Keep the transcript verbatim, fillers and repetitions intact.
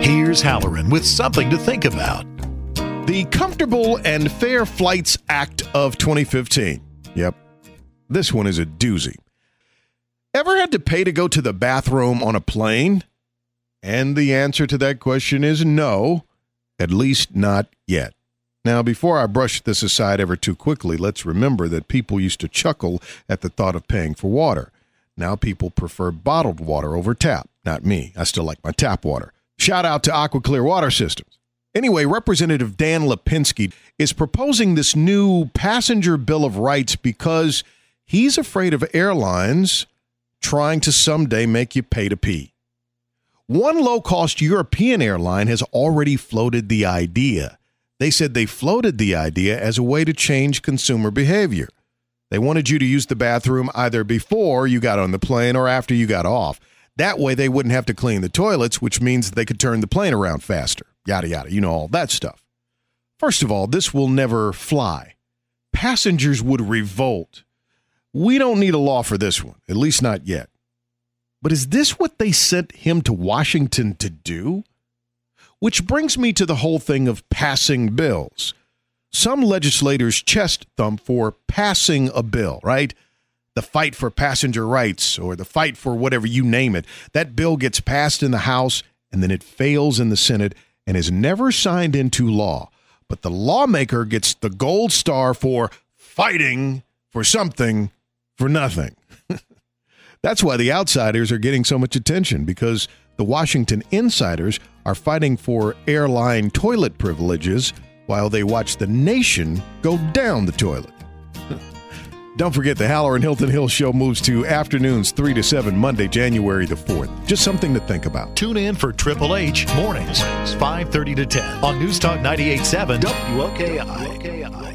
Here's Halloran with something to think about. The Comfortable and Fair Flights Act of twenty fifteen. Yep, this one is a doozy. Ever had to pay to go to the bathroom on a plane? And the answer to that question is no, at least not yet. Now, before I brush this aside ever too quickly, let's remember that people used to chuckle at the thought of paying for water. Now people prefer bottled water over tap. Not me. I still like my tap water. Shout out to AquaClear Water Systems. Anyway, Representative Dan Lipinski is proposing this new passenger Bill of Rights because he's afraid of airlines trying to someday make you pay to pee. One low-cost European airline has already floated the idea. They said they floated the idea as a way to change consumer behavior. They wanted you to use the bathroom either before you got on the plane or after you got off. That way they wouldn't have to clean the toilets, which means they could turn the plane around faster. Yada, yada, you know, all that stuff. First of all, this will never fly. Passengers would revolt. We don't need a law for this one, at least not yet. But is this what they sent him to Washington to do? Which brings me to the whole thing of passing bills. Some legislators chest thump for passing a bill, right? The fight for passenger rights or the fight for whatever you name it. That bill gets passed in the House and then it fails in the Senate and is never signed into law. But the lawmaker gets the gold star for fighting for something for nothing. That's why the outsiders are getting so much attention, because the Washington insiders are fighting for airline toilet privileges while they watch the nation go down the toilet. Don't forget, the Halloran Hilton Hill Show moves to afternoons three to seven, Monday, January the fourth. Just something to think about. Tune in for Triple H mornings, five thirty to ten on News Talk ninety-eight point seven W L K I.